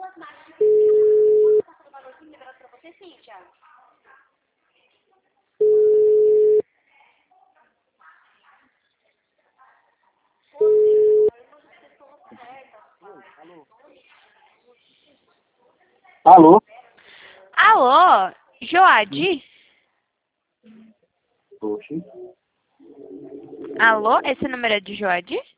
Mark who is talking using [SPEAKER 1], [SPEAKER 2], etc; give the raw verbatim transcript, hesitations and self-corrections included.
[SPEAKER 1] Alô?
[SPEAKER 2] Alô, Joade?
[SPEAKER 1] Oxi.
[SPEAKER 2] Alô, esse número é de Joade?